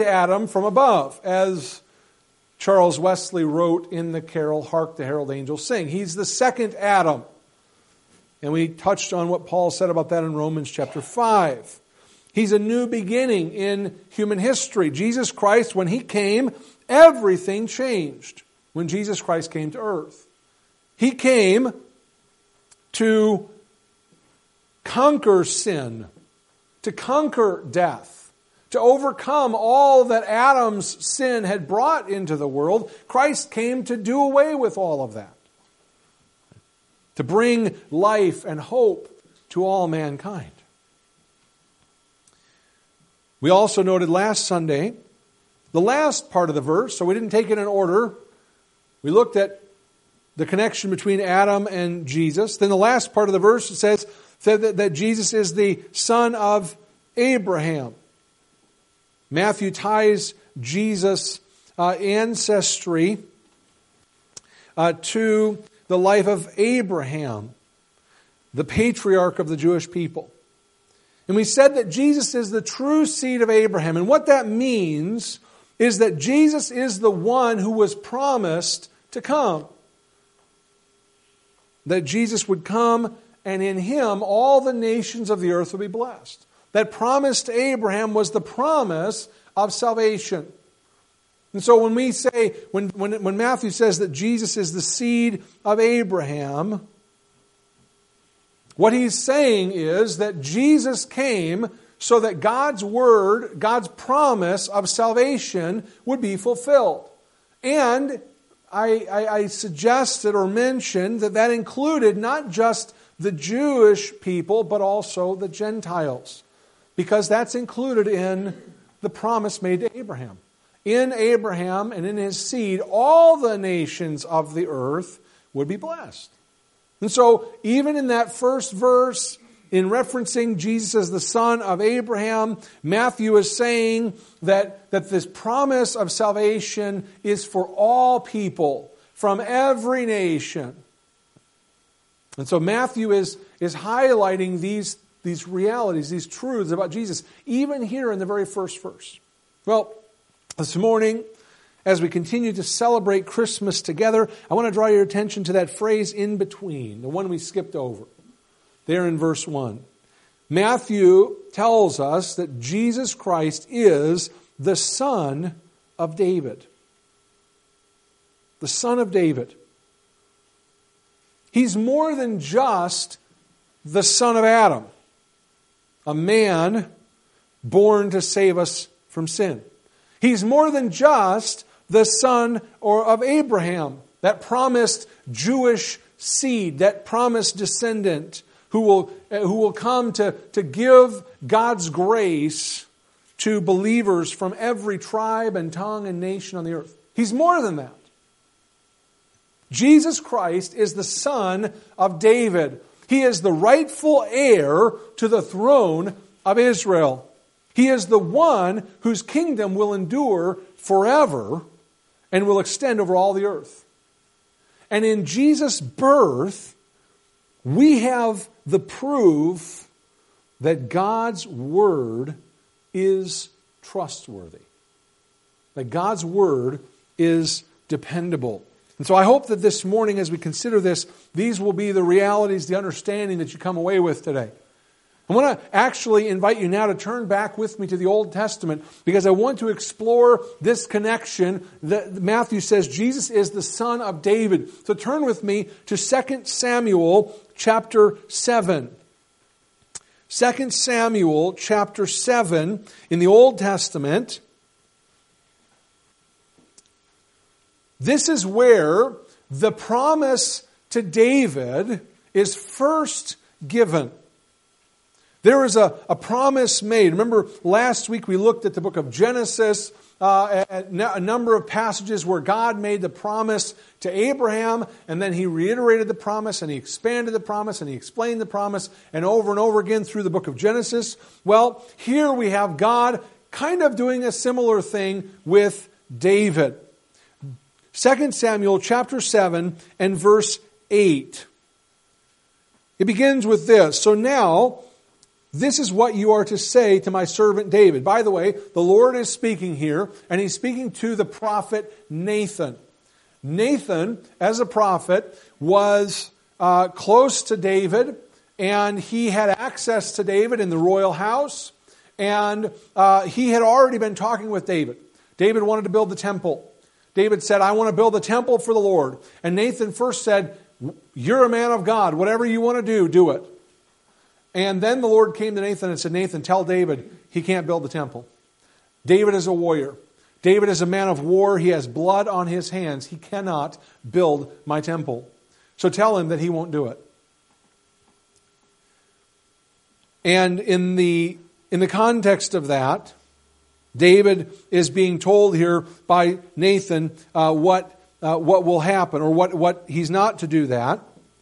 Adam from above, as Charles Wesley wrote in the carol, Hark the Herald Angels Sing. He's the second Adam. And we touched on what Paul said about that in Romans chapter 5. He's a new beginning in human history. Jesus Christ, when He came, everything changed when Jesus Christ came to earth. He came to conquer sin, to conquer death, to overcome all that Adam's sin had brought into the world. Christ came to do away with all of that, to bring life and hope to all mankind. We also noted last Sunday the last part of the verse, so we didn't take it in order. We looked at the connection between Adam and Jesus. Then the last part of the verse said that Jesus is the son of Abraham. Matthew ties Jesus' ancestry to the life of Abraham, the patriarch of the Jewish people. And we said that Jesus is the true seed of Abraham. And what that means is that Jesus is the one who was promised to come. That Jesus would come, and in Him all the nations of the earth would be blessed. That promise to Abraham was the promise of salvation. And so when we say, when Matthew says that Jesus is the seed of Abraham, what he's saying is that Jesus came so that God's word, God's promise of salvation would be fulfilled. And I suggested or mentioned that included not just the Jewish people, but also the Gentiles. Because that's included in the promise made to Abraham. In Abraham and in his seed, all the nations of the earth would be blessed. And so, even in that first verse, in referencing Jesus as the son of Abraham, Matthew is saying that this promise of salvation is for all people, from every nation. And so Matthew is highlighting these realities, these truths about Jesus, even here in the very first verse. Well, this morning, as we continue to celebrate Christmas together, I want to draw your attention to that phrase in between, the one we skipped over, there in verse 1. Matthew tells us that Jesus Christ is the Son of David. The Son of David. He's more than just the son of Adam, a man born to save us from sin. He's more than just the son of Abraham, that promised Jewish seed, that promised descendant who will come to give God's grace to believers from every tribe and tongue and nation on the earth. He's more than that. Jesus Christ is the Son of David. He is the rightful heir to the throne of Israel. He is the one whose kingdom will endure forever and will extend over all the earth. And in Jesus' birth, we have the proof that God's Word is trustworthy. That God's Word is dependable. And so I hope that this morning, as we consider this, these will be the realities, the understanding that you come away with today. I want to actually invite you now to turn back with me to the Old Testament, because I want to explore this connection that Matthew says Jesus is the Son of David. So turn with me to 2 Samuel chapter 7. 2 Samuel chapter 7 in the Old Testament. This is where the promise to David is first given. There is a promise made. Remember, last week we looked at the book of Genesis, a number of passages where God made the promise to Abraham, and then He reiterated the promise, and He expanded the promise, and He explained the promise, and over again through the book of Genesis. Well, here we have God kind of doing a similar thing with David. 2 Samuel chapter 7 and verse 8. It begins with this. So now this is what you are to say to my servant David. By the way, the Lord is speaking here, and He's speaking to the prophet Nathan. Nathan, as a prophet, was close to David, and he had access to David in the royal house, and he had already been talking with David. David wanted to build the temple. David said, I want to build a temple for the Lord. And Nathan first said, you're a man of God. Whatever you want to do it. And then the Lord came to Nathan and said, Nathan, tell David he can't build the temple. David is a warrior. David is a man of war. He has blood on his hands. He cannot build my temple. So tell him that he won't do it. And in the context of that, David is being told here by Nathan what will happen, or what he's not to do that.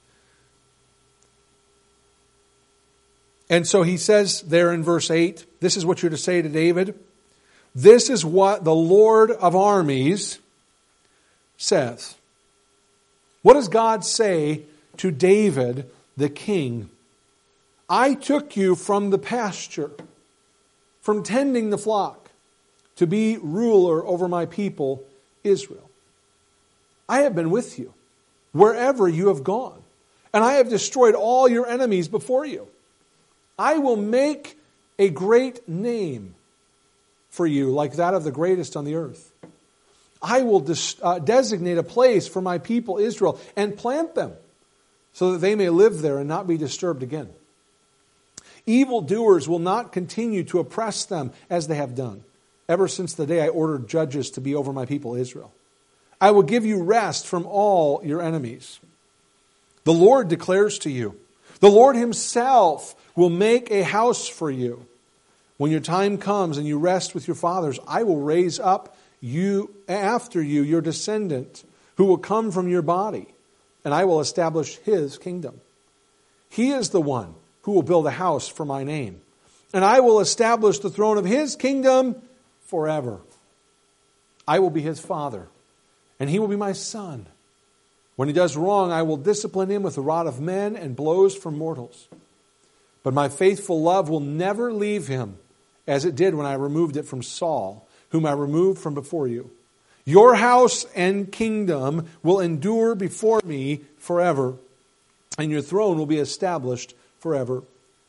And so he says there in verse 8, this is what you're to say to David. This is what the Lord of armies says. What does God say to David, the king? I took you from the pasture, from tending the flock, to be ruler over my people, Israel. I have been with you wherever you have gone, and I have destroyed all your enemies before you. I will make a great name for you, like that of the greatest on the earth. I will designate a place for my people Israel and plant them so that they may live there and not be disturbed again. Evildoers will not continue to oppress them as they have done, ever since the day I ordered judges to be over my people Israel. I will give you rest from all your enemies. The Lord declares to you, the Lord Himself will make a house for you. When your time comes and you rest with your fathers, I will raise up you after you, your descendant, who will come from your body, and I will establish His kingdom. He is the one who will build a house for my name, and I will establish the throne of His kingdom forever. I will be His father, and He will be my son. When he does wrong, I will discipline him with the rod of men and blows from mortals. But my faithful love will never leave him, as it did when I removed it from Saul, whom I removed from before you. Your house and kingdom will endure before me forever, and your throne will be established forever.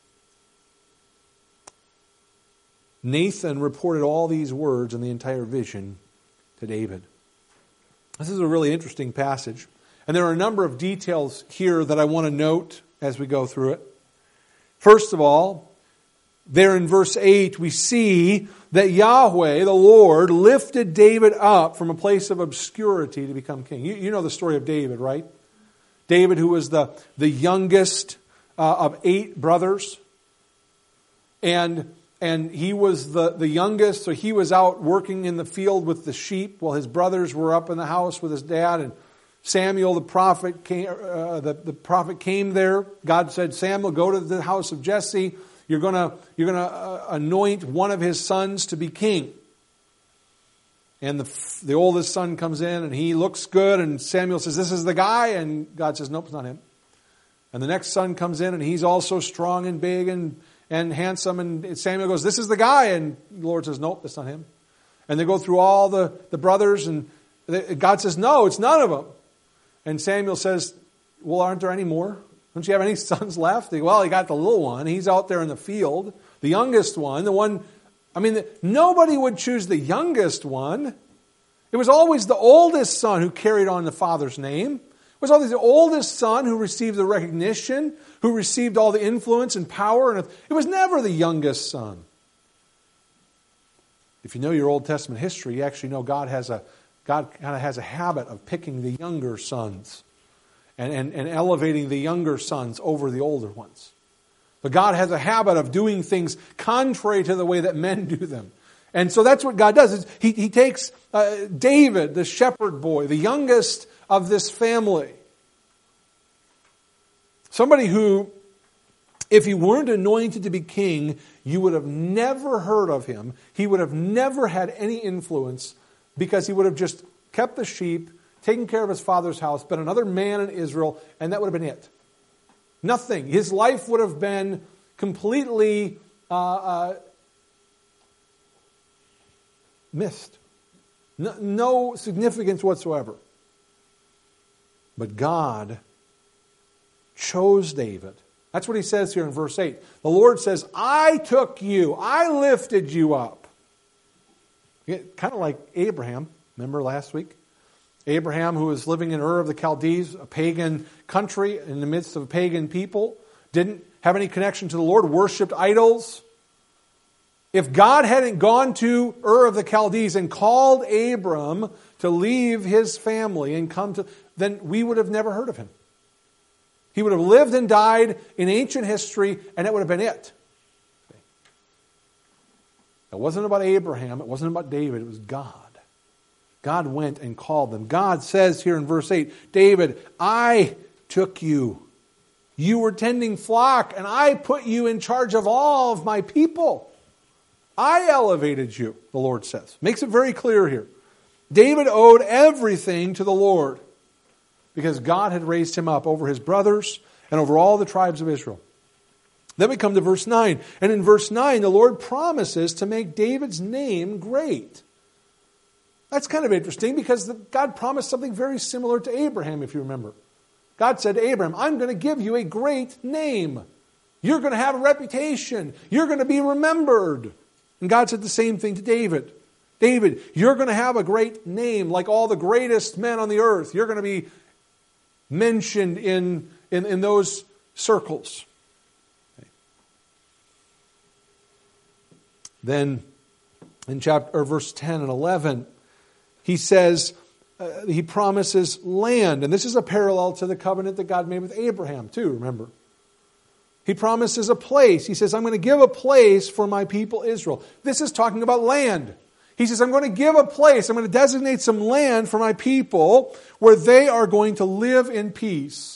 Nathan reported all these words and the entire vision to David. This is a really interesting passage. And there are a number of details here that I want to note as we go through it. First of all, there in verse 8, we see that Yahweh, the Lord, lifted David up from a place of obscurity to become king. You know the story of David, right? David, who was the youngest of 8 brothers. And he was the youngest, so he was out working in the field with the sheep while his brothers were up in the house with his dad. And Samuel, the prophet, came there. God said, Samuel, go to the house of Jesse. You're going to anoint one of his sons to be king. And the oldest son comes in and he looks good. And Samuel says, this is the guy. And God says, nope, it's not him. And the next son comes in and he's also strong and big and handsome. And Samuel goes, this is the guy. And the Lord says, nope, that's not him. And they go through all the brothers and God says, no, it's none of them. And Samuel says, well, aren't there any more? Don't you have any sons left? Well, he got the little one. He's out there in the field. The youngest one, nobody would choose the youngest one. It was always the oldest son who carried on the father's name. It was always the oldest son who received the recognition, who received all the influence and power. And it was never the youngest son. If you know your Old Testament history, you actually know God kind of has a habit of picking the younger sons and elevating the younger sons over the older ones. But God has a habit of doing things contrary to the way that men do them. And so that's what God does. He takes David, the shepherd boy, the youngest of this family. Somebody who, if he weren't anointed to be king, you would have never heard of him. He would have never had any influence because he would have just kept the sheep, taken care of his father's house, been another man in Israel, and that would have been it. Nothing. His life would have been completely missed. No significance whatsoever. But God chose David. That's what he says here in verse 8. The Lord says, I took you. I lifted you up. Kind of like Abraham. Remember last week? Abraham, who was living in Ur of the Chaldees, a pagan country in the midst of pagan people, didn't have any connection to the Lord, worshipped idols. If God hadn't gone to Ur of the Chaldees and called Abram to leave his family and come to, then we would have never heard of him. He would have lived and died in ancient history, and it would have been it. It wasn't about Abraham, it wasn't about David, it was God. God went and called them. God says here in verse 8, David, I took you. You were tending flock, and I put you in charge of all of my people. I elevated you, the Lord says. Makes it very clear here. David owed everything to the Lord because God had raised him up over his brothers and over all the tribes of Israel. Then we come to verse 9. And in verse 9, the Lord promises to make David's name great. That's kind of interesting because God promised something very similar to Abraham, if you remember. God said to Abraham, I'm going to give you a great name. You're going to have a reputation. You're going to be remembered. And God said the same thing to David. David, you're going to have a great name like all the greatest men on the earth. You're going to be mentioned in those circles. Then in verse 10 and 11, he says, he promises land. And this is a parallel to the covenant that God made with Abraham too, remember. He promises a place. He says, I'm going to give a place for my people Israel. This is talking about land. He says, I'm going to give a place. I'm going to designate some land for my people where they are going to live in peace.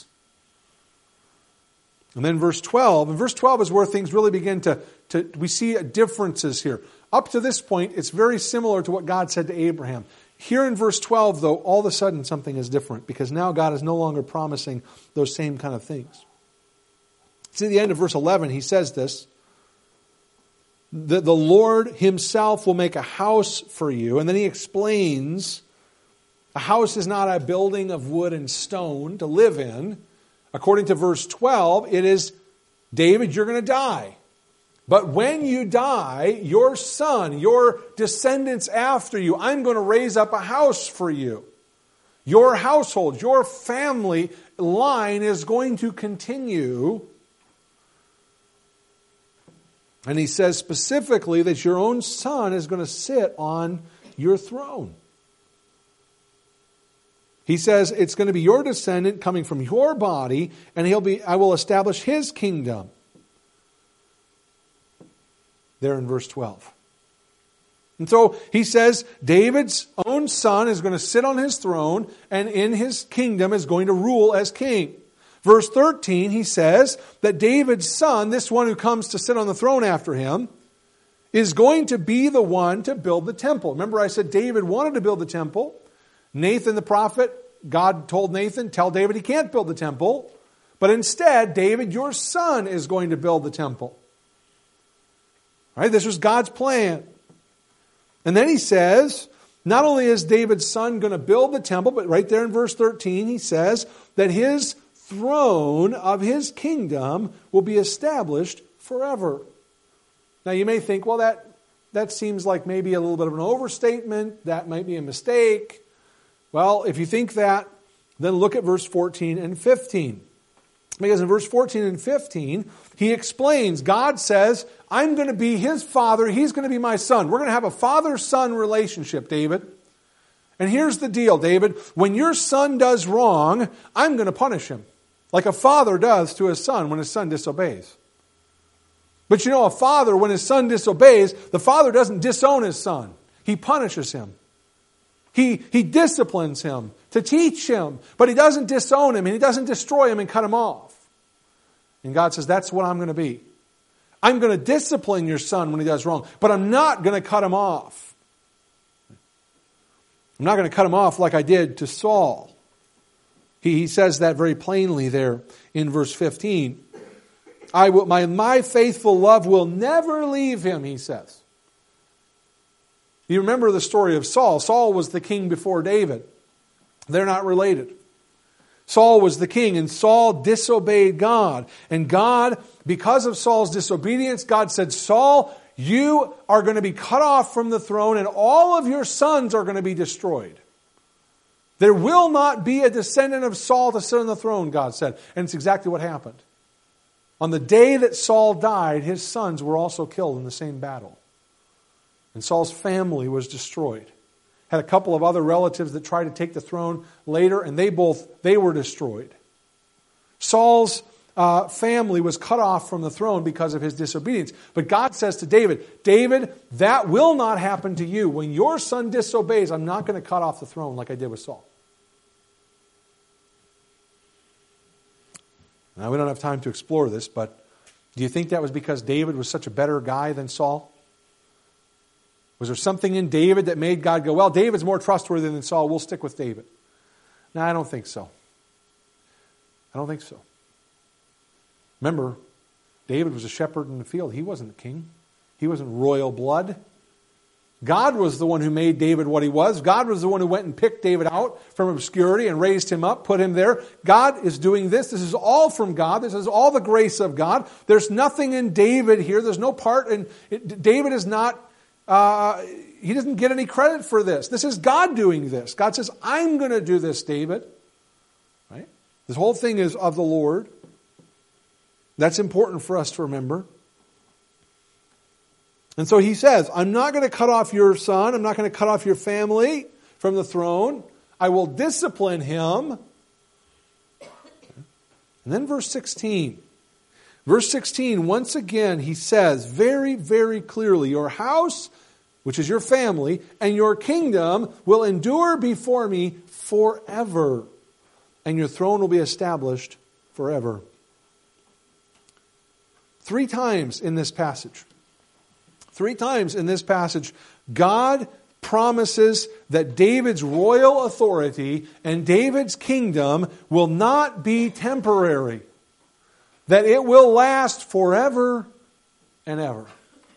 And then verse 12. And verse 12 is where things really begin we see differences here. Up to this point, it's very similar to what God said to Abraham. Here in verse 12, though, all of a sudden something is different because now God is no longer promising those same kind of things. See, at the end of verse 11, he says this, that the Lord himself will make a house for you. And then he explains, a house is not a building of wood and stone to live in. According to verse 12, it is, David, you're going to die. But when you die, your son, your descendants after you, I'm going to raise up a house for you. Your household, your family line is going to continue. And he says specifically that your own son is going to sit on your throne. He says it's going to be your descendant coming from your body, and I will establish his kingdom. There in verse 12. And so he says David's own son is going to sit on his throne, and in his kingdom is going to rule as king. Verse 13, he says that David's son, this one who comes to sit on the throne after him, is going to be the one to build the temple. Remember I said David wanted to build the temple. Nathan the prophet, God told Nathan, tell David he can't build the temple. But instead, David, your son, is going to build the temple. All right, this was God's plan. And then he says, not only is David's son going to build the temple, but right there in verse 13, he says that his throne of his kingdom will be established forever. Now you may think, well, that seems like maybe a little bit of an overstatement. That might be a mistake. Well, if you think that, then look at verse 14 and 15. Because in verse 14 and 15, he explains, God says, I'm going to be his father, he's going to be my son. We're going to have a father-son relationship, David. And here's the deal, David. When your son does wrong, I'm going to punish him. Like a father does to his son when his son disobeys. But you know, a father, when his son disobeys, the father doesn't disown his son. He punishes him. He disciplines him to teach him. But he doesn't disown him and he doesn't destroy him and cut him off. And God says, that's what I'm going to be. I'm going to discipline your son when he does wrong. But I'm not going to cut him off. I'm not going to cut him off like I did to Saul. He says that very plainly there in verse 15. My faithful love will never leave him, he says. You remember the story of Saul. Saul was the king before David. They're not related. Saul was the king, and Saul disobeyed God. And God, because of Saul's disobedience, God said, Saul, you are going to be cut off from the throne, and all of your sons are going to be destroyed. There will not be a descendant of Saul to sit on the throne, God said. And it's exactly what happened. On the day that Saul died, his sons were also killed in the same battle. And Saul's family was destroyed. Had a couple of other relatives that tried to take the throne later, and they were destroyed. Saul's family was cut off from the throne because of his disobedience. But God says to David, David, that will not happen to you. When your son disobeys, I'm not going to cut off the throne like I did with Saul. Now, we don't have time to explore this, but do you think that was because David was such a better guy than Saul? Was there something in David that made God go, well, David's more trustworthy than Saul, we'll stick with David? No, I don't think so. I don't think so. Remember, David was a shepherd in the field. He wasn't a king. He wasn't royal blood. God was the one who made David what he was. God was the one who went and picked David out from obscurity and raised him up, put him there. God is doing this. This is all from God. This is all the grace of God. There's nothing in David here. There's no part in David is not, he doesn't get any credit for this. This is God doing this. God says, I'm going to do this, David. Right? This whole thing is of the Lord. That's important for us to remember. And so he says, I'm not going to cut off your son. I'm not going to cut off your family from the throne. I will discipline him. And then verse 16. Verse 16, once again, he says very, very clearly, your house, which is your family, and your kingdom will endure before me forever. And your throne will be established forever. 3 times in this passage. 3 times in this passage, God promises that David's royal authority and David's kingdom will not be temporary. That it will last forever and ever.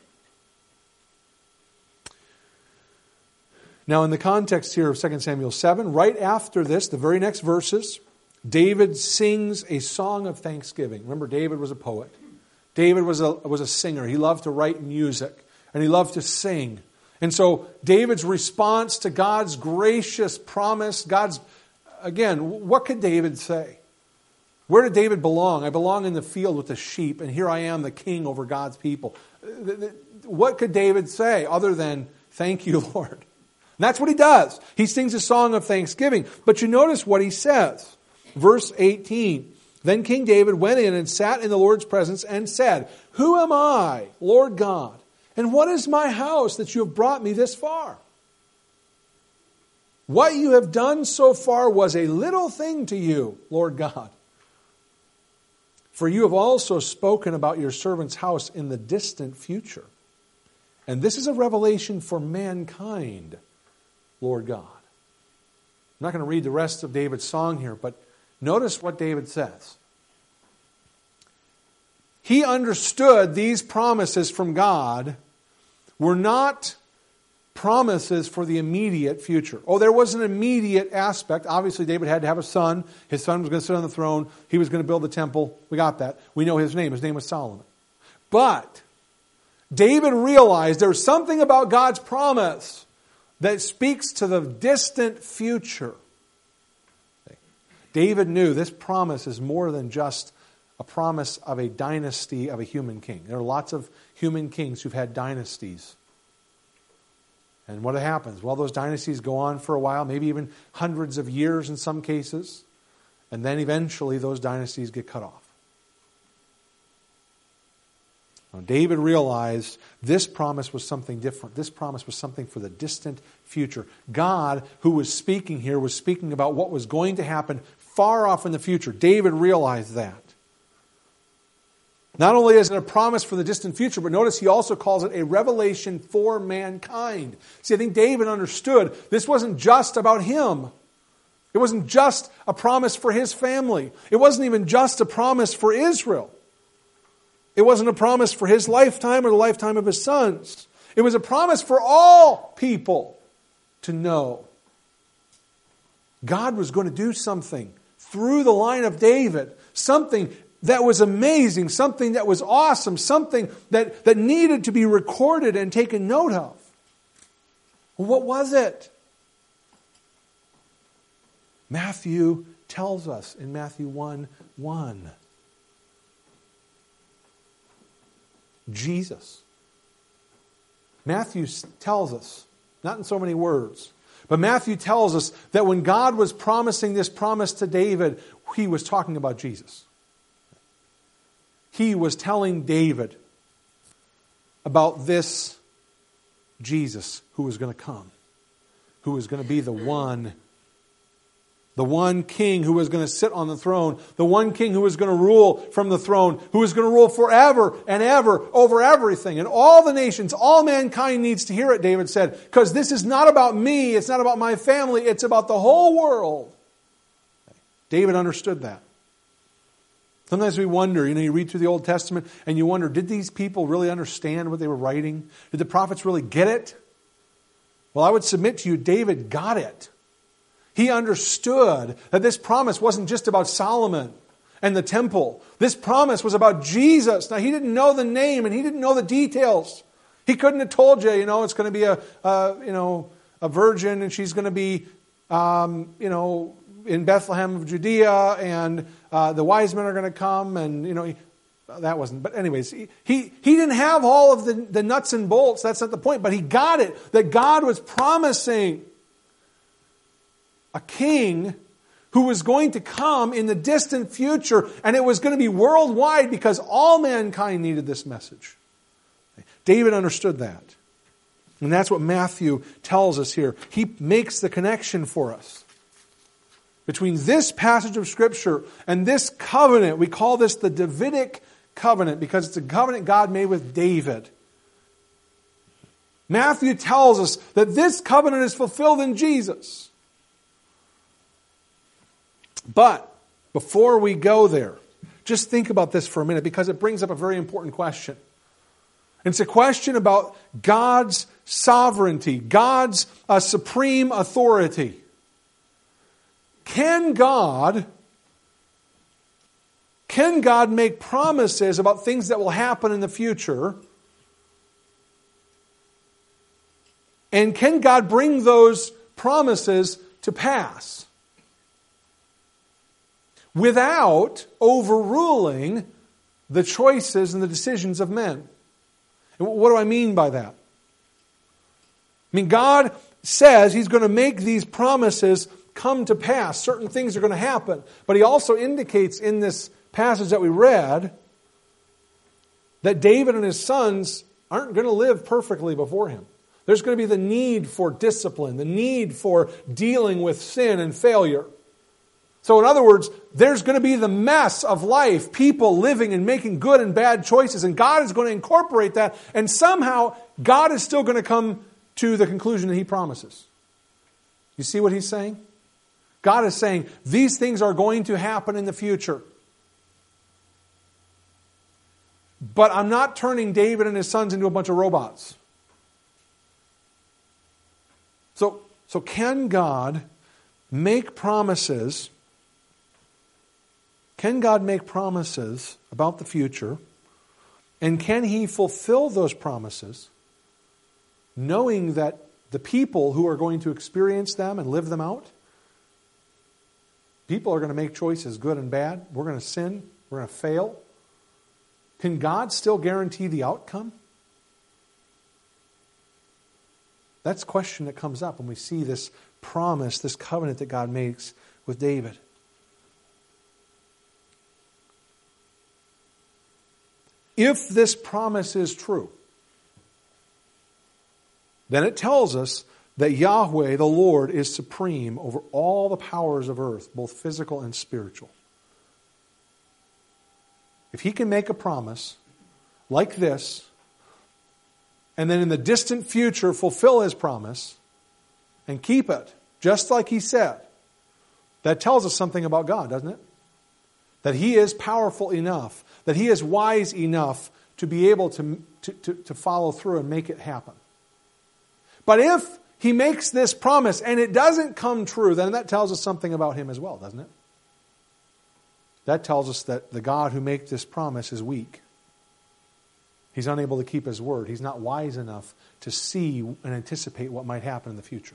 Now, in the context here of 2 Samuel 7, right after this, the very next verses, David sings a song of thanksgiving. Remember, David was a poet. David was a singer. He loved to write music. And he loved to sing. And so David's response to God's gracious promise, again, what could David say? Where did David belong? I belong in the field with the sheep, and here I am, the king over God's people. What could David say other than, thank you, Lord? And that's what he does. He sings a song of thanksgiving. But you notice what he says. Verse 18. Then King David went in and sat in the Lord's presence and said, who am I, Lord God? And what is my house that you have brought me this far? What you have done so far was a little thing to you, Lord God. For you have also spoken about your servant's house in the distant future. And this is a revelation for mankind, Lord God. I'm not going to read the rest of David's song here, but notice what David says. He understood these promises from God were not promises for the immediate future. Oh, there was an immediate aspect. Obviously, David had to have a son. His son was going to sit on the throne. He was going to build the temple. We got that. We know his name. His name was Solomon. But David realized there was something about God's promise that speaks to the distant future. David knew this promise is more than just a promise of a dynasty of a human king. There are lots of human kings who've had dynasties. And what happens? Well, those dynasties go on for a while, maybe even hundreds of years in some cases. And then eventually those dynasties get cut off. Now, David realized this promise was something different. This promise was something for the distant future. God, who was speaking here, was speaking about what was going to happen far off in the future. David realized that. Not only is it a promise for the distant future, but notice he also calls it a revelation for mankind. See, I think David understood this wasn't just about him. It wasn't just a promise for his family. It wasn't even just a promise for Israel. It wasn't a promise for his lifetime or the lifetime of his sons. It was a promise for all people to know. God was going to do something through the line of David, something that was amazing, something that was awesome, something that needed to be recorded and taken note of. What was it? Matthew tells us in Matthew 1:1. Jesus. Matthew tells us, not in so many words, but Matthew tells us that when God was promising this promise to David, he was talking about Jesus. He was telling David about this Jesus who was going to come, who was going to be the one king who was going to sit on the throne, the one king who was going to rule from the throne, who was going to rule forever and ever over everything. And all the nations, all mankind needs to hear it, David said, because this is not about me, it's not about my family, it's about the whole world. David understood that. Sometimes we wonder, you read through the Old Testament and you wonder, did these people really understand what they were writing? Did the prophets really get it? Well, I would submit to you, David got it. He understood that this promise wasn't just about Solomon and the temple. This promise was about Jesus. Now, he didn't know the name and he didn't know the details. He couldn't have told you, it's going to be a virgin and she's going to be, in Bethlehem of Judea and the wise men are going to come and, that wasn't. But anyways, he didn't have all of the nuts and bolts. That's not the point. But he got it, that God was promising a king who was going to come in the distant future, and it was going to be worldwide because all mankind needed this message. David understood that. And that's what Matthew tells us here. He makes the connection for us between this passage of Scripture and this covenant. We call this the Davidic covenant because it's a covenant God made with David. Matthew tells us that this covenant is fulfilled in Jesus. But before we go there, just think about this for a minute because it brings up a very important question. It's a question about God's sovereignty, God's supreme authority. Can God make promises about things that will happen in the future? And can God bring those promises to pass without overruling the choices and the decisions of men? And what do I mean by that? God says He's going to make these promises come to pass. Certain things are going to happen. But He also indicates in this passage that we read that David and his sons aren't going to live perfectly before Him. There's going to be the need for discipline, the need for dealing with sin and failure. So in other words, there's going to be the mess of life, people living and making good and bad choices, and God is going to incorporate that, and somehow God is still going to come to the conclusion that He promises. You see what He's saying? God is saying, these things are going to happen in the future. But I'm not turning David and his sons into a bunch of robots. So can God make promises? Can God make promises about the future? And can He fulfill those promises, knowing that the people who are going to experience them and live them out, people are going to make choices, good and bad. We're going to sin. We're going to fail. Can God still guarantee the outcome? That's a question that comes up when we see this promise, this covenant that God makes with David. If this promise is true, then it tells us that Yahweh, the Lord, is supreme over all the powers of earth, both physical and spiritual. If He can make a promise like this, and then in the distant future fulfill His promise and keep it, just like He said, that tells us something about God, doesn't it? that He is powerful enough, that He is wise enough to be able to follow through and make it happen. But if He makes this promise and it doesn't come true, then that tells us something about Him as well, doesn't it? That tells us that the God who makes this promise is weak. He's unable to keep His word. He's not wise enough to see and anticipate what might happen in the future.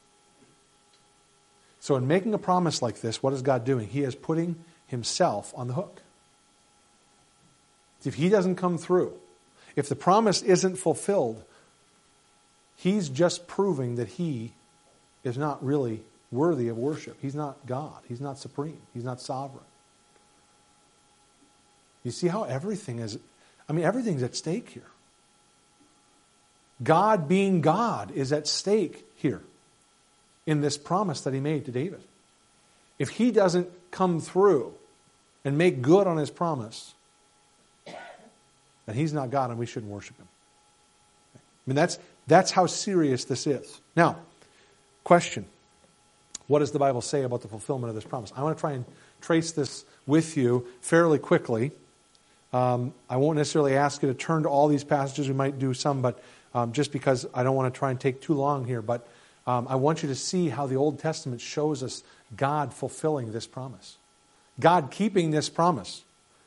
So in making a promise like this, what is God doing? He is putting Himself on the hook. If He doesn't come through, if the promise isn't fulfilled, He's just proving that He is not really worthy of worship. He's not God. He's not supreme. He's not sovereign. You see how everything's at stake here. God being God is at stake here in this promise that He made to David. If He doesn't come through and make good on His promise, then He's not God and we shouldn't worship Him. I mean, that's how serious this is. Now, question. What does the Bible say about the fulfillment of this promise? I want to try and trace this with you fairly quickly. I won't necessarily ask you to turn to all these passages. We might do some, but just because I don't want to try and take too long here. But I want you to see how the Old Testament shows us God fulfilling this promise. God keeping this promise.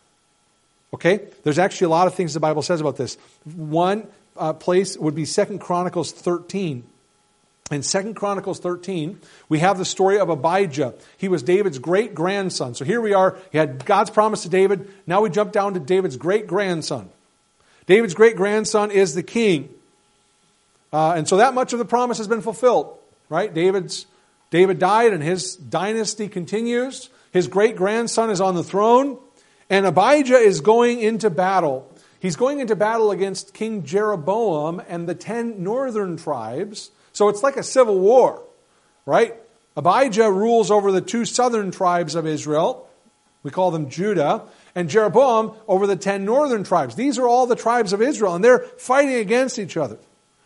Okay? There's actually a lot of things the Bible says about this. One place would be 2 Chronicles 13. In 2 Chronicles 13, we have the story of Abijah. He was David's great-grandson. So here we are. He had God's promise to David. Now we jump down to David's great-grandson. David's great-grandson is the king. And so that much of the promise has been fulfilled. Right? David died and his dynasty continues. His great-grandson is on the throne. And Abijah is going into battle. He's going into battle against King Jeroboam and the 10 northern tribes. So it's like a civil war, right? Abijah rules over the 2 southern tribes of Israel. We call them Judah. And Jeroboam over the 10 northern tribes. These are all the tribes of Israel, and they're fighting against each other.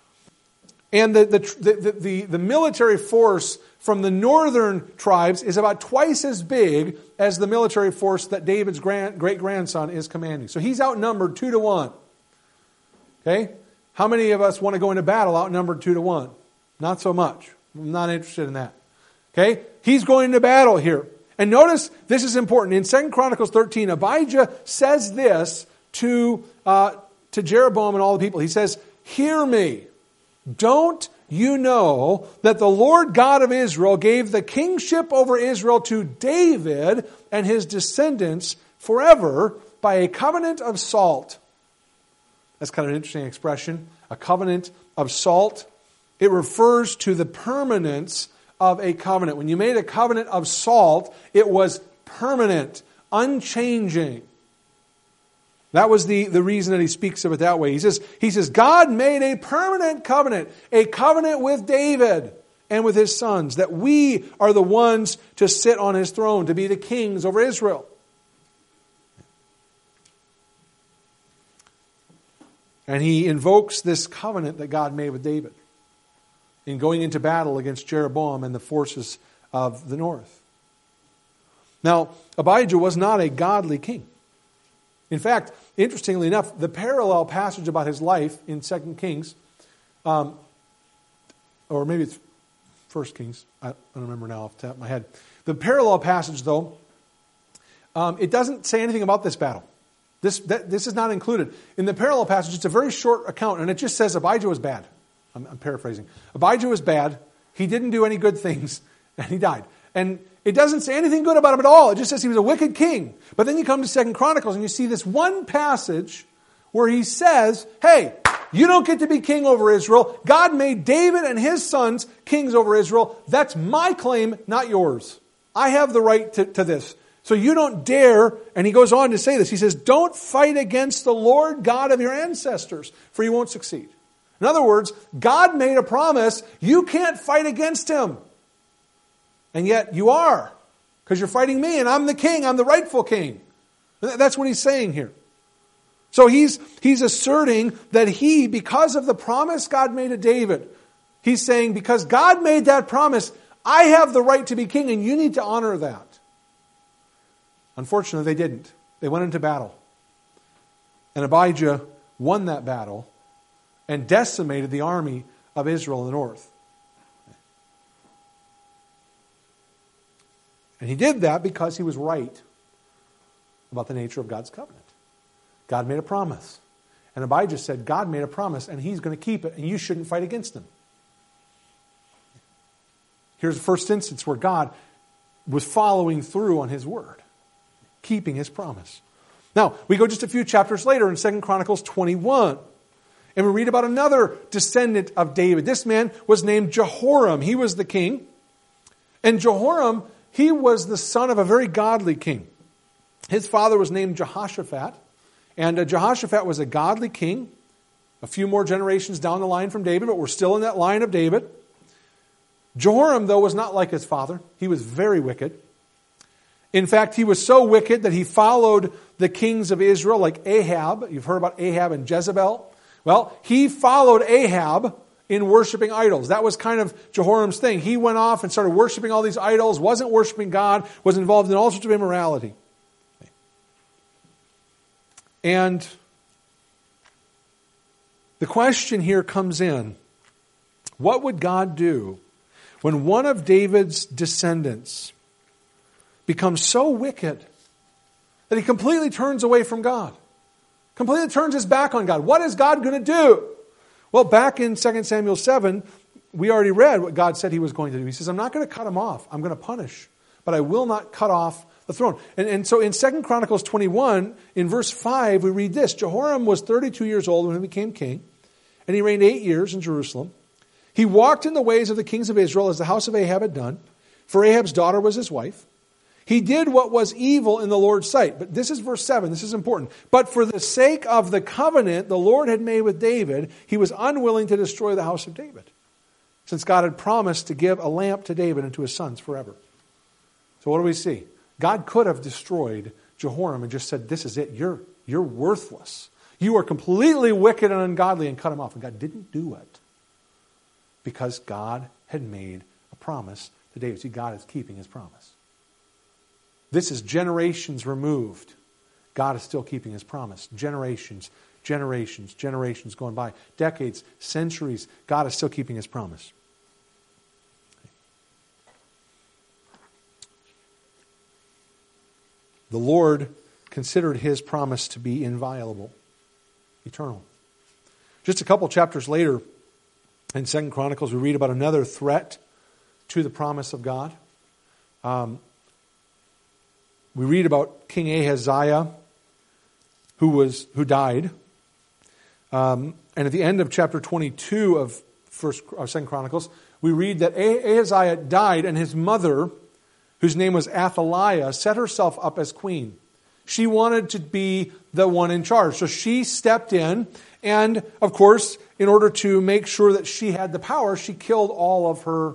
And the military force from the northern tribes is about twice as big as the military force that David's great-grandson is commanding. So he's outnumbered 2-1. Okay? How many of us want to go into battle outnumbered 2-1? Not so much. I'm not interested in that. Okay? He's going into battle here. And notice, this is important. In 2 Chronicles 13, Abijah says this to Jeroboam and all the people. He says, "Hear me. Don't you know that the Lord God of Israel gave the kingship over Israel to David and his descendants forever by a covenant of salt?" That's kind of an interesting expression. A covenant of salt. It refers to the permanence of a covenant. When you made a covenant of salt, it was permanent, unchanging. That was the reason that he speaks of it that way. He says, God made a permanent covenant with David and with his sons, that we are the ones to sit on his throne, to be the kings over Israel. And he invokes this covenant that God made with David in going into battle against Jeroboam and the forces of the north. Now, Abijah was not a godly king. In fact, interestingly enough, the parallel passage about his life in 2 Kings, or maybe it's 1 Kings, I don't remember now off the top of my head. The parallel passage, though, it doesn't say anything about this battle. This is not included. In the parallel passage, it's a very short account, and it just says Abijah was bad. I'm paraphrasing. Abijah was bad. He didn't do any good things, and he died. And it doesn't say anything good about him at all. It just says he was a wicked king. But then you come to 2 Chronicles, and you see this one passage where he says, hey, you don't get to be king over Israel. God made David and his sons kings over Israel. That's my claim, not yours. I have the right to this. So you don't dare, and he goes on to say this. He says, don't fight against the Lord God of your ancestors, for you won't succeed. In other words, God made a promise. You can't fight against him. And yet you are, because you're fighting me, and I'm the king. I'm the rightful king. That's what he's saying here. So he's asserting that because of the promise God made to David, he's saying, because God made that promise, I have the right to be king, and you need to honor that. Unfortunately, they didn't. They went into battle. And Abijah won that battle and decimated the army of Israel in the north. And he did that because he was right about the nature of God's covenant. God made a promise. And Abijah said, God made a promise and he's going to keep it and you shouldn't fight against him. Here's the first instance where God was following through on his word, keeping his promise. Now, we go just a few chapters later in 2 Chronicles 21. And we read about another descendant of David. This man was named Jehoram. He was the king. And Jehoram, he was the son of a very godly king. His father was named Jehoshaphat. And Jehoshaphat was a godly king. A few more generations down the line from David, but we're still in that line of David. Jehoram, though, was not like his father. He was very wicked. In fact, he was so wicked that he followed the kings of Israel like Ahab. You've heard about Ahab and Jezebel. Well, he followed Ahab in worshiping idols. That was kind of Jehoram's thing. He went off and started worshiping all these idols, wasn't worshiping God, was involved in all sorts of immorality. And the question here comes in, what would God do when one of David's descendants becomes so wicked that he completely turns away from God? Completely turns his back on God. What is God going to do? Well, back in 2 Samuel 7, we already read what God said he was going to do. He says, I'm not going to cut him off. I'm going to punish. But I will not cut off the throne. And so in 2 Chronicles 21, in verse 5, we read this. Jehoram was 32 years old when he became king, and he reigned 8 years in Jerusalem. He walked in the ways of the kings of Israel as the house of Ahab had done, for Ahab's daughter was his wife. He did what was evil in the Lord's sight. But this is verse 7. This is important. But for the sake of the covenant the Lord had made with David, he was unwilling to destroy the house of David, since God had promised to give a lamp to David and to his sons forever. So what do we see? God could have destroyed Jehoram and just said, this is it. You're worthless. You are completely wicked and ungodly, and cut him off. And God didn't do it because God had made a promise to David. See, God is keeping his promise. This is generations removed. God is still keeping his promise. Generations going by. Decades, centuries. God is still keeping his promise. The Lord considered his promise to be inviolable, eternal. Just a couple chapters later, in 2 Chronicles, we read about another threat to the promise of God. We read about King Ahaziah, who died. And at the end of chapter 22 of 2 Chronicles, we read that Ahaziah died, and his mother, whose name was Athaliah, set herself up as queen. She wanted to be the one in charge. So she stepped in, and of course, in order to make sure that she had the power, she killed all of her,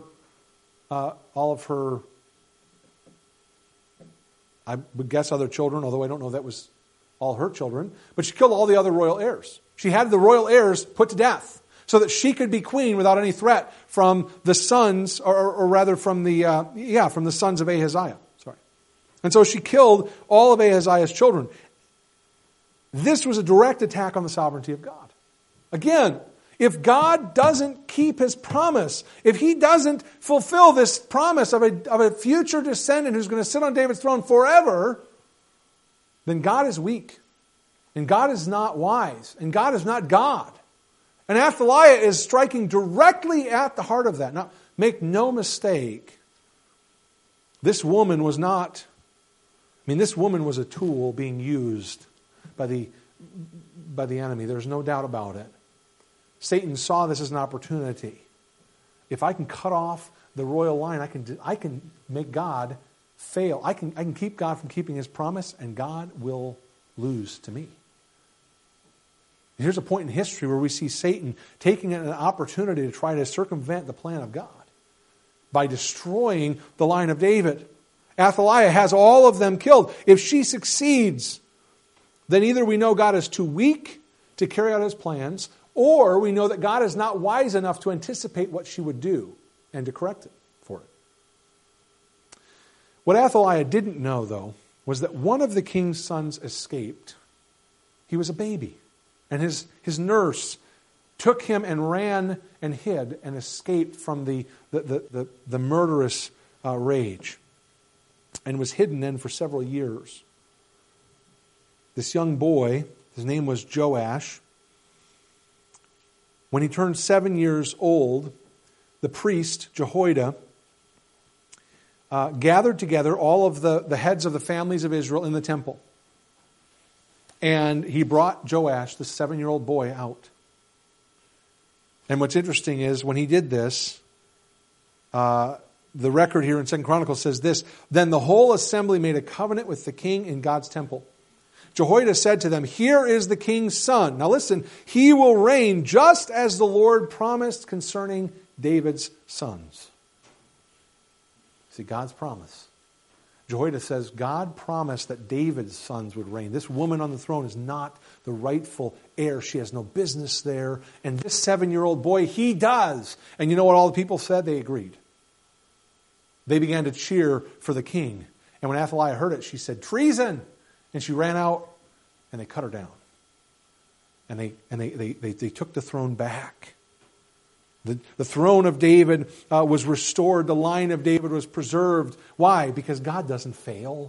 I would guess other children, although I don't know if that was all her children, but she killed all the other royal heirs. She had the royal heirs put to death so that she could be queen without any threat from the sons, or rather from the sons of Ahaziah. Sorry. And so she killed all of Ahaziah's children. This was a direct attack on the sovereignty of God. Again, if God doesn't keep his promise, if he doesn't fulfill this promise of a future descendant who's going to sit on David's throne forever, then God is weak. And God is not wise. And God is not God. And Athaliah is striking directly at the heart of that. Now, make no mistake, this woman was a tool being used by the enemy. There's no doubt about it. Satan saw this as an opportunity. If I can cut off the royal line, I can make God fail. I can keep God from keeping his promise, and God will lose to me. Here's a point in history where we see Satan taking an opportunity to try to circumvent the plan of God by destroying the line of David. Athaliah has all of them killed. If she succeeds, then either we know God is too weak to carry out his plans, or we know that God is not wise enough to anticipate what she would do and to correct it for it. What Athaliah didn't know, though, was that one of the king's sons escaped. He was a baby. And his nurse took him and ran and hid and escaped from the murderous rage. And was hidden then for several years. This young boy, his name was Joash. When he turned 7 years old, the priest, Jehoiada, gathered together all of the heads of the families of Israel in the temple. And he brought Joash, the 7-year-old boy, out. And what's interesting is when he did this, the record here in 2 Chronicles says this, "Then the whole assembly made a covenant with the king in God's temple. Jehoiada said to them, 'Here is the king's son.' Now listen, 'he will reign just as the Lord promised concerning David's sons.'" See, God's promise. Jehoiada says, God promised that David's sons would reign. This woman on the throne is not the rightful heir. She has no business there. And this 7-year-old boy, he does. And you know what all the people said? They agreed. They began to cheer for the king. And when Athaliah heard it, she said, "Treason!" And she ran out and they cut her down. And they took the throne back. The throne of David was restored. The line of David was preserved. Why? Because God doesn't fail.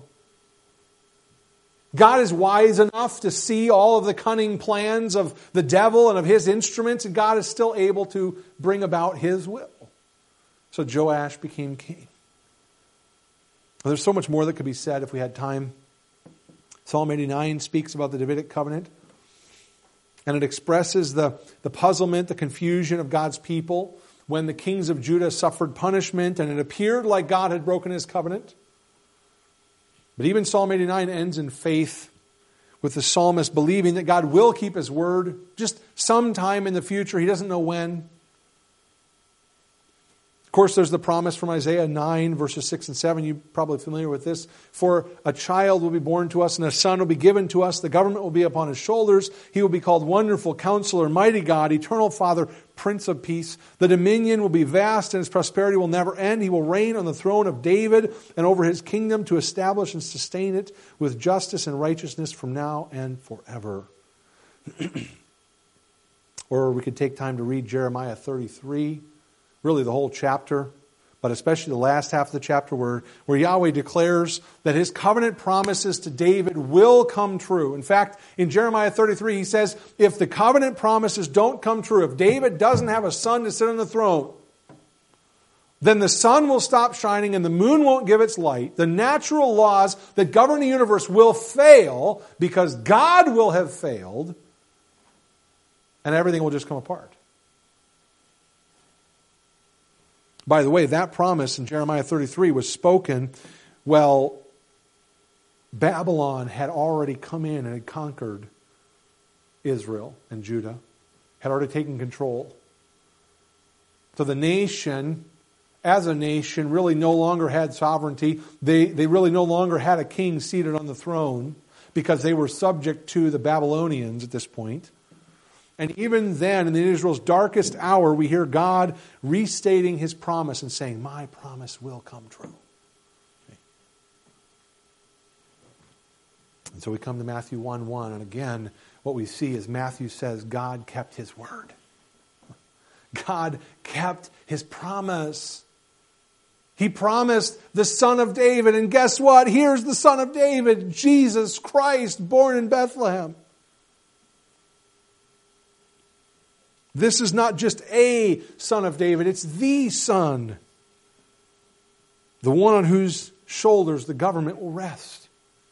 God is wise enough to see all of the cunning plans of the devil and of his instruments, and God is still able to bring about his will. So Joash became king. There's so much more that could be said if we had time. Psalm 89 speaks about the Davidic covenant. And it expresses the puzzlement, the confusion of God's people when the kings of Judah suffered punishment and it appeared like God had broken his covenant. But even Psalm 89 ends in faith with the psalmist believing that God will keep his word just sometime in the future. He doesn't know when. Of course, there's the promise from Isaiah 9, verses 6 and 7. You're probably familiar with this. "For a child will be born to us, and a son will be given to us. The government will be upon his shoulders. He will be called Wonderful Counselor, Mighty God, Eternal Father, Prince of Peace. The dominion will be vast, and his prosperity will never end. He will reign on the throne of David and over his kingdom to establish and sustain it with justice and righteousness from now and forever." Or we could take time to read Jeremiah 33. Really the whole chapter, but especially the last half of the chapter where Yahweh declares that his covenant promises to David will come true. In fact, in Jeremiah 33, he says, if the covenant promises don't come true, if David doesn't have a son to sit on the throne, then the sun will stop shining and the moon won't give its light. The natural laws that govern the universe will fail because God will have failed, and everything will just come apart. By the way, that promise in Jeremiah 33 was spoken while Babylon had already come in and had conquered Israel and Judah, had already taken control. So the nation, as a nation, really no longer had sovereignty. They really no longer had a king seated on the throne because they were subject to the Babylonians at this point. And even then, in Israel's darkest hour, we hear God restating his promise and saying, my promise will come true. Okay. And so we come to Matthew 1:1, and again, what we see is Matthew says God kept his word. God kept his promise. He promised the Son of David, and guess what? Here's the Son of David, Jesus Christ, born in Bethlehem. This is not just a son of David, it's the son. The one on whose shoulders the government will rest.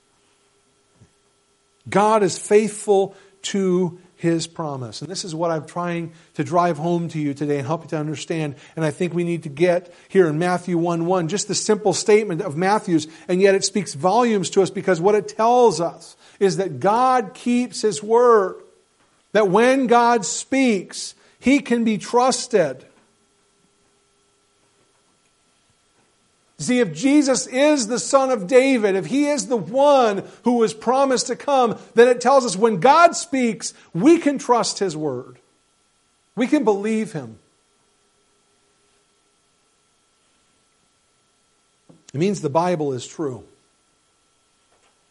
God is faithful to his promise. And this is what I'm trying to drive home to you today and help you to understand. And I think we need to get here in Matthew 1:1, just the simple statement of Matthew's, and yet it speaks volumes to us because what it tells us is that God keeps his word. That when God speaks, he can be trusted. See, if Jesus is the Son of David, if he is the one who was promised to come, then it tells us when God speaks, we can trust his word. We can believe him. It means the Bible is true.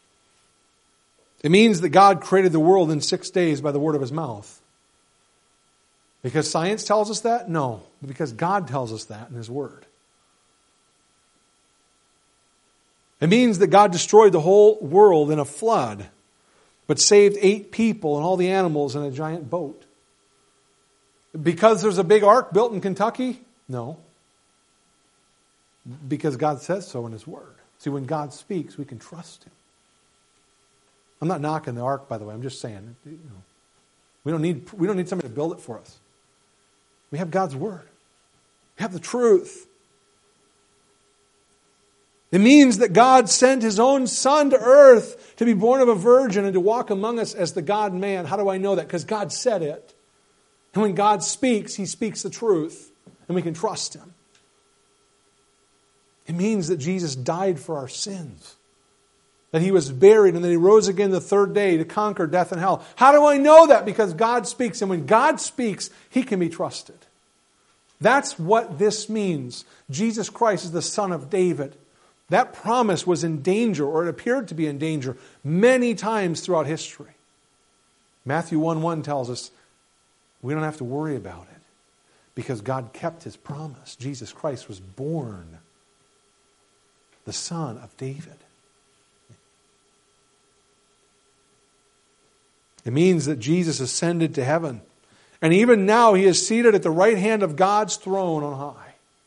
It means that God created the world in 6 days by the word of His mouth. Because science tells us that? No. Because God tells us that in His Word. It means that God destroyed the whole world in a flood, but saved 8 people and all the animals in a giant boat. Because there's a big ark built in Kentucky? No. Because God says so in His Word. See, when God speaks, we can trust Him. I'm not knocking the ark, by the way. I'm just saying, we don't need somebody to build it for us. We have God's Word. We have the truth. It means that God sent His own Son to earth to be born of a virgin and to walk among us as the God-man. How do I know that? Because God said it. And when God speaks, He speaks the truth. And we can trust Him. It means that Jesus died for our sins. That He was buried and that He rose again the 3rd day to conquer death and hell. How do I know that? Because God speaks. And when God speaks, He can be trusted. That's what this means. Jesus Christ is the Son of David. That promise was in danger, or it appeared to be in danger, many times throughout history. Matthew 1:1 tells us we don't have to worry about it because God kept His promise. Jesus Christ was born the Son of David. It means that Jesus ascended to heaven. And even now He is seated at the right hand of God's throne on high.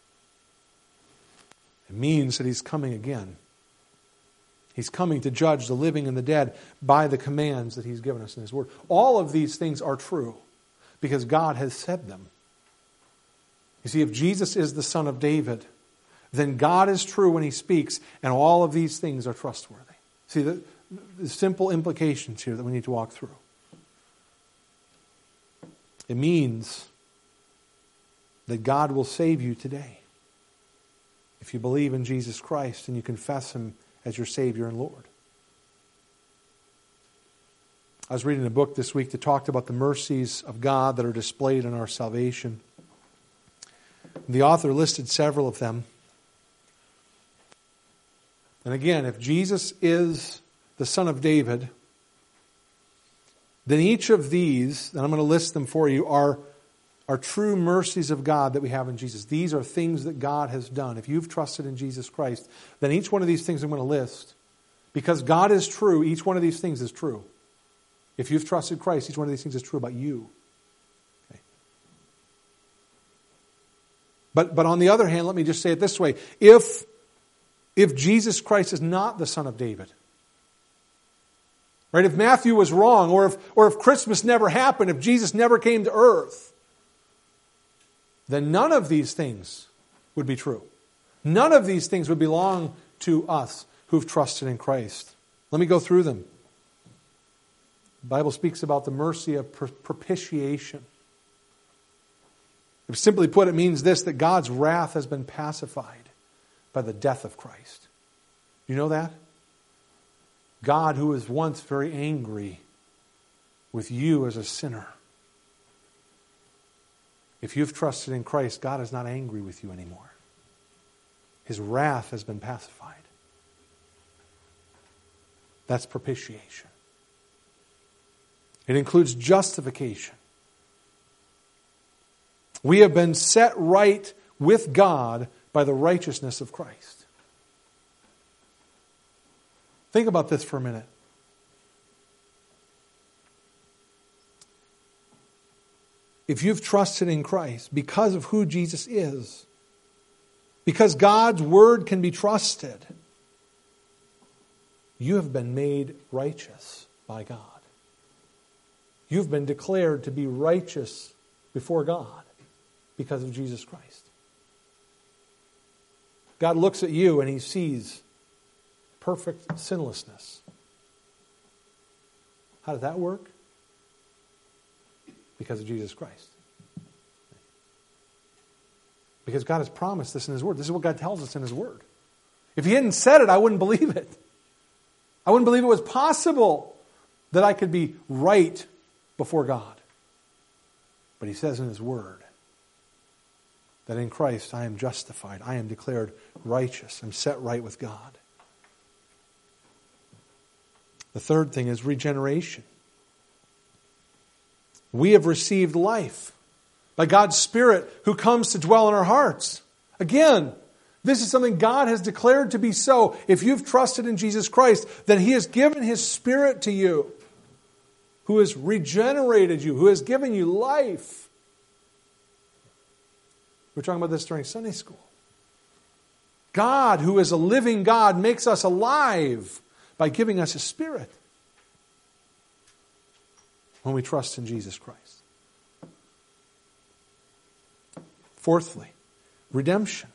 It means that He's coming again. He's coming to judge the living and the dead by the commands that He's given us in His Word. All of these things are true because God has said them. You see, if Jesus is the Son of David, then God is true when He speaks, and all of these things are trustworthy. See, the simple implications here that we need to walk through. It means that God will save you today if you believe in Jesus Christ and you confess Him as your Savior and Lord. I was reading a book this week that talked about the mercies of God that are displayed in our salvation. The author listed several of them. And again, if Jesus is the Son of David, then each of these, and I'm going to list them for you, are true mercies of God that we have in Jesus. These are things that God has done. If you've trusted in Jesus Christ, then each one of these things I'm going to list, because God is true, each one of these things is true. If you've trusted Christ, each one of these things is true about you. Okay. But on the other hand, let me just say it this way. If Jesus Christ is not the Son of David, right? If Matthew was wrong, or if Christmas never happened, if Jesus never came to earth, then none of these things would be true. None of these things would belong to us who've trusted in Christ. Let me go through them. The Bible speaks about the mercy of propitiation. Simply put, it means this, that God's wrath has been pacified by the death of Christ. You know that? God, who was once very angry with you as a sinner. If you've trusted in Christ, God is not angry with you anymore. His wrath has been pacified. That's propitiation. It includes justification. We have been set right with God by the righteousness of Christ. Think about this for a minute. If you've trusted in Christ because of who Jesus is, because God's Word can be trusted, you have been made righteous by God. You've been declared to be righteous before God because of Jesus Christ. God looks at you and He sees perfect sinlessness. How does that work? Because of Jesus Christ. Because God has promised this in His Word. This is what God tells us in His Word. If He hadn't said it, I wouldn't believe it. I wouldn't believe it was possible that I could be right before God. But He says in His Word that in Christ I am justified. I am declared righteous. I'm set right with God. The third thing is regeneration. We have received life by God's Spirit who comes to dwell in our hearts. Again, this is something God has declared to be so. If you've trusted in Jesus Christ, then He has given His Spirit to you, who has regenerated you, who has given you life. We were talking about this during Sunday school. God, who is a living God, makes us alive by giving us His Spirit when we trust in Jesus Christ. Fourthly, redemption.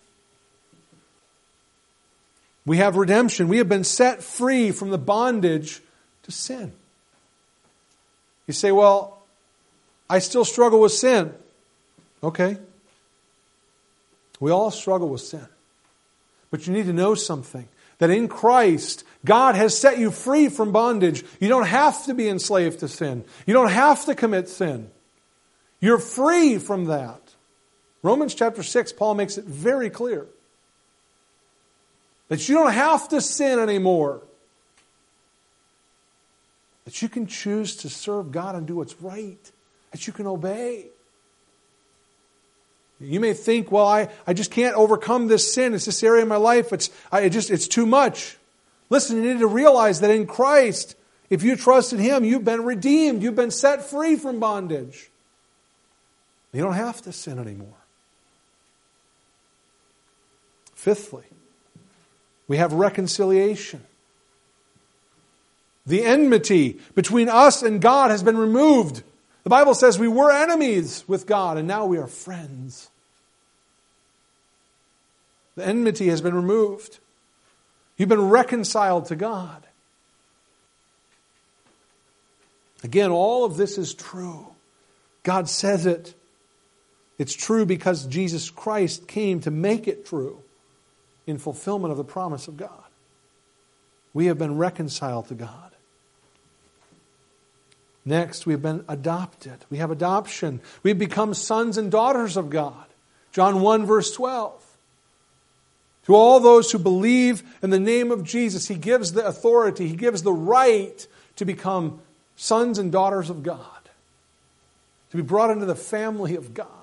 We have redemption. We have been set free from the bondage to sin. You say, well, I still struggle with sin. Okay. We all struggle with sin. But you need to know something. That in Christ, God has set you free from bondage. You don't have to be enslaved to sin. You don't have to commit sin. You're free from that. Romans chapter 6, Paul makes it very clear. That you don't have to sin anymore. That you can choose to serve God and do what's right. That you can obey. You may think, well, I just can't overcome this sin. It's this area of my life. It's too much. Listen, you need to realize that in Christ, if you trust in Him, you've been redeemed. You've been set free from bondage. You don't have to sin anymore. Fifthly, we have reconciliation. The enmity between us and God has been removed. The Bible says we were enemies with God, and now we are friends. The enmity has been removed. You've been reconciled to God. Again, all of this is true. God says it. It's true because Jesus Christ came to make it true in fulfillment of the promise of God. We have been reconciled to God. Next, we've been adopted. We have adoption. We've become sons and daughters of God. John 1 verse 12. To all those who believe in the name of Jesus, He gives the authority, He gives the right to become sons and daughters of God. To be brought into the family of God.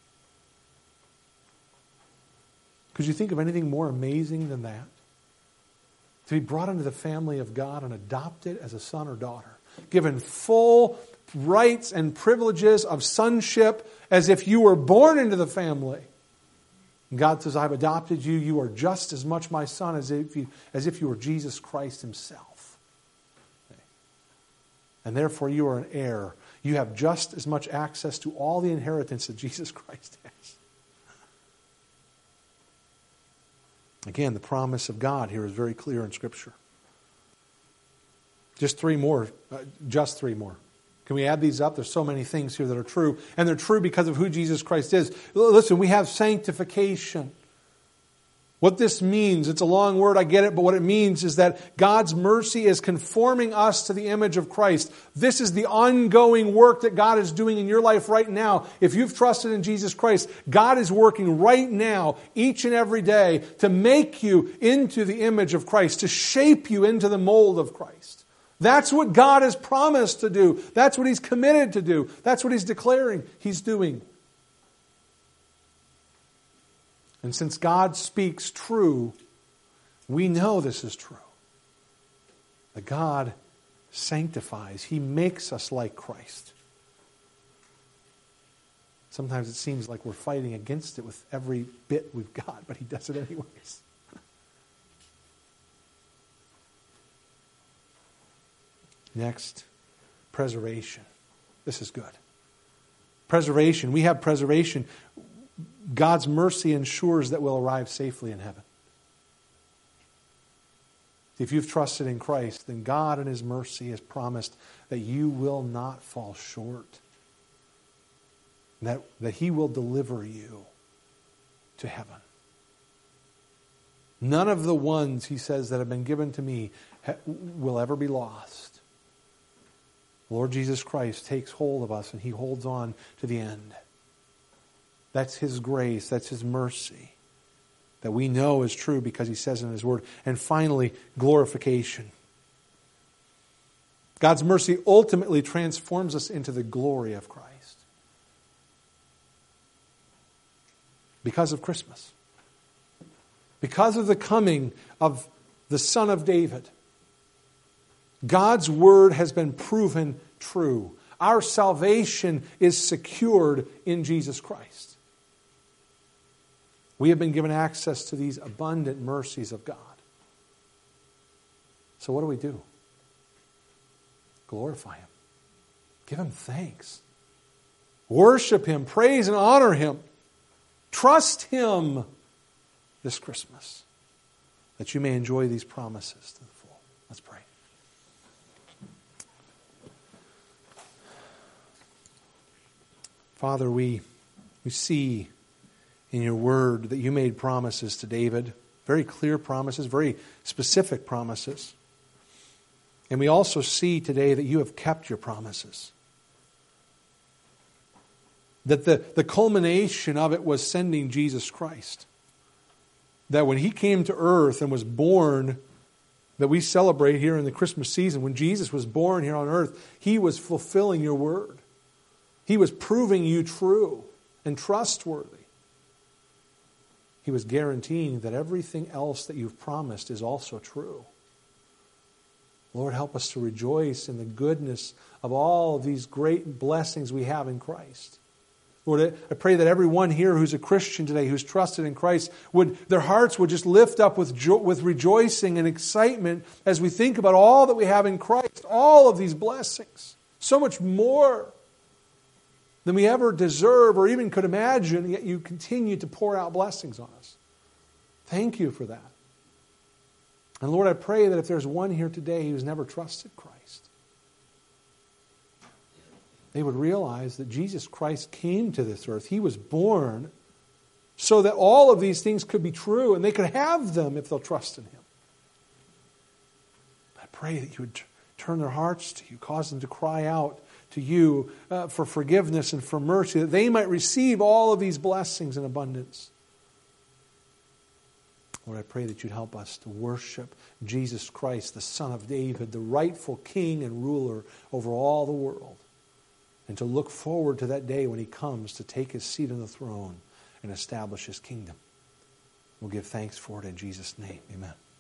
Could you think of anything more amazing than that? To be brought into the family of God and adopted as a son or daughter. Given full rights and privileges of sonship as if you were born into the family. And God says, I've adopted you. You are just as much my son as if you were Jesus Christ Himself. Okay. And therefore you are an heir. You have just as much access to all the inheritance that Jesus Christ has. Again, the promise of God here is very clear in Scripture. Just three more. Can we add these up? There's so many things here that are true. And they're true because of who Jesus Christ is. Listen, we have sanctification. What this means, it's a long word, I get it, but what it means is that God's mercy is conforming us to the image of Christ. This is the ongoing work that God is doing in your life right now. If you've trusted in Jesus Christ, God is working right now, each and every day, to make you into the image of Christ, to shape you into the mold of Christ. That's what God has promised to do. That's what He's committed to do. That's what He's declaring He's doing. And since God speaks true, we know this is true. That God sanctifies. He makes us like Christ. Sometimes it seems like we're fighting against it with every bit we've got, but He does it anyways. Next, preservation. This is good. Preservation. We have preservation. God's mercy ensures that we'll arrive safely in heaven. If you've trusted in Christ, then God in His mercy has promised that you will not fall short. That He will deliver you to heaven. None of the ones, He says, that have been given to me will ever be lost. Lord Jesus Christ takes hold of us and He holds on to the end. That's His grace, that's His mercy that we know is true because He says in His Word. And finally, glorification. God's mercy ultimately transforms us into the glory of Christ. Because of Christmas. Because of the coming of the Son of David. God's word has been proven true. Our salvation is secured in Jesus Christ. We have been given access to these abundant mercies of God. So what do? Glorify Him. Give Him thanks. Worship Him. Praise and honor Him. Trust Him this Christmas, that you may enjoy these promises to the full. Let's pray. Father, we see in your word that you made promises to David, very clear promises, very specific promises. And we also see today that you have kept your promises. That the culmination of it was sending Jesus Christ. That when He came to earth and was born, that we celebrate here in the Christmas season, when Jesus was born here on earth, He was fulfilling your word. He was proving you true and trustworthy. He was guaranteeing that everything else that you've promised is also true. Lord, help us to rejoice in the goodness of all of these great blessings we have in Christ. Lord, I pray that everyone here who's a Christian today, who's trusted in Christ, their hearts would just lift up with rejoicing and excitement as we think about all that we have in Christ, all of these blessings. So much more than we ever deserve or even could imagine, yet you continue to pour out blessings on us. Thank you for that. And Lord, I pray that if there's one here today who's never trusted Christ, they would realize that Jesus Christ came to this earth. He was born so that all of these things could be true and they could have them if they'll trust in Him. I pray that you would turn their hearts to you, cause them to cry out to you for forgiveness and for mercy, that they might receive all of these blessings in abundance. Lord, I pray that you'd help us to worship Jesus Christ, the Son of David, the rightful King and ruler over all the world, and to look forward to that day when He comes to take His seat on the throne and establish His kingdom. We'll give thanks for it in Jesus' name. Amen.